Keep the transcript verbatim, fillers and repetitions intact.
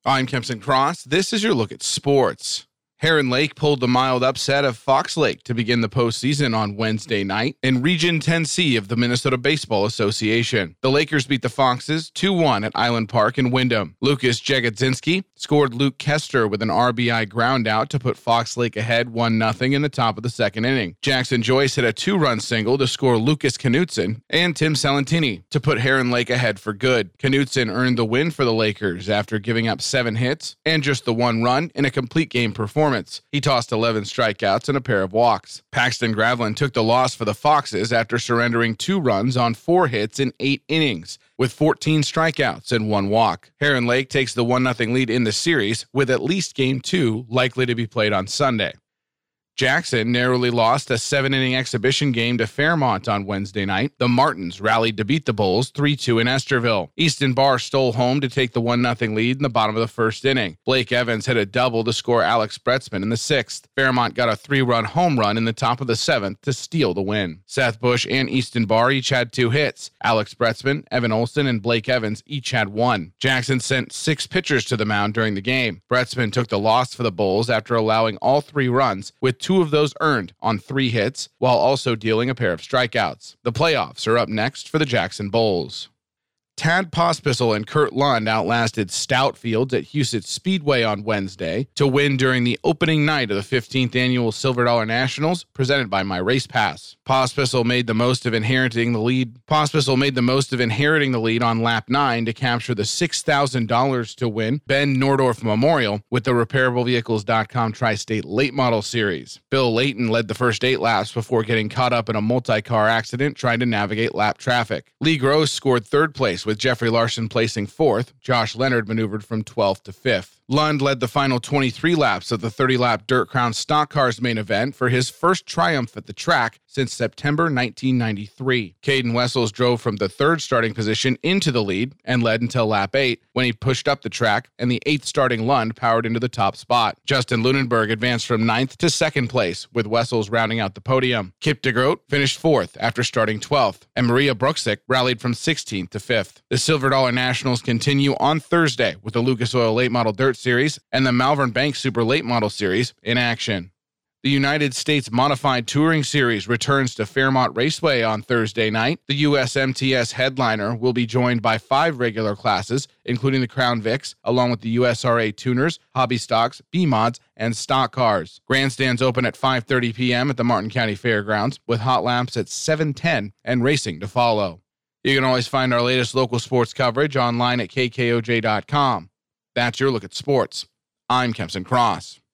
I'm Kempson Cross. This is your look at sports. Heron Lake pulled the mild upset of Fox Lake to begin the postseason on Wednesday night in Region ten C of the Minnesota Baseball Association. The Lakers beat the Foxes two one at Island Park in Wyndham. Lucas Jagodzinski scored Luke Kester with an R B I ground out to put Fox Lake ahead one nothing in the top of the second inning. Jackson Joyce hit a two-run single to score Lucas Knutson and Tim Salentini to put Heron Lake ahead for good. Knutson earned the win for the Lakers after giving up seven hits and just the one run in a complete game performance. He tossed eleven strikeouts and a pair of walks. Paxton Gravlin took the loss for the Foxes after surrendering two runs on four hits in eight innings, with fourteen strikeouts and one walk. Heron Lake takes the one nothing lead in the series, with at least Game two likely to be played on Sunday. Jackson narrowly lost a seven-inning exhibition game to Fairmont on Wednesday night. The Martins rallied to beat the Bulls three two in Esterville. Easton Barr stole home to take the one nothing lead in the bottom of the first inning. Blake Evans hit a double to score Alex Bretzman in the sixth. Fairmont got a three-run home run in the top of the seventh to steal the win. Seth Bush and Easton Barr each had two hits. Alex Bretzman, Evan Olson, and Blake Evans each had one. Jackson sent six pitchers to the mound during the game. Bretzman took the loss for the Bulls after allowing all three runs, with two of those earned on three hits, while also dealing a pair of strikeouts. The playoffs are up next for the Jackson Bulls. Tad Pospisil and Kurt Lund outlasted Stout Fields at Huset's Speedway on Wednesday to win during the opening night of the fifteenth Annual Silver Dollar Nationals presented by My Race Pass. Pospisil made the most of inheriting the lead. Pospisil made the most of inheriting the lead on lap nine to capture the six thousand dollars to win Ben Nordorf Memorial with the Repairable Vehicles dot com Tri-State Late Model Series. Bill Layton led the first eight laps before getting caught up in a multi-car accident trying to navigate lap traffic. Lee Gross scored third place, with Jeffrey Larson placing fourth. Josh Leonard maneuvered from twelfth to fifth. Lund led the final twenty-three laps of the thirty-lap Dirt Crown Stock Cars main event for his first triumph at the track since September nineteen ninety-three. Caden Wessels drove from the third starting position into the lead and led until lap eight, when he pushed up the track and the eighth starting Lund powered into the top spot. Justin Lunenberg advanced from ninth to second place, with Wessels rounding out the podium. Kip DeGroat finished fourth after starting twelfth, and Maria Bruxick rallied from sixteenth to fifth. The Silver Dollar Nationals continue on Thursday with the Lucas Oil Late Model Dirt Series and the Malvern Bank Super Late Model Series in action. The United States Modified Touring Series returns to Fairmont Raceway on Thursday night. The U S M T S headliner will be joined by five regular classes, including the Crown Vics, along with the U S R A Tuners, Hobby Stocks, B-Mods, and Stock Cars. Grandstands open at five thirty p.m. at the Martin County Fairgrounds, with hot laps at seven ten and racing to follow. You can always find our latest local sports coverage online at K K O J dot com. That's your look at sports. I'm Kempson Cross.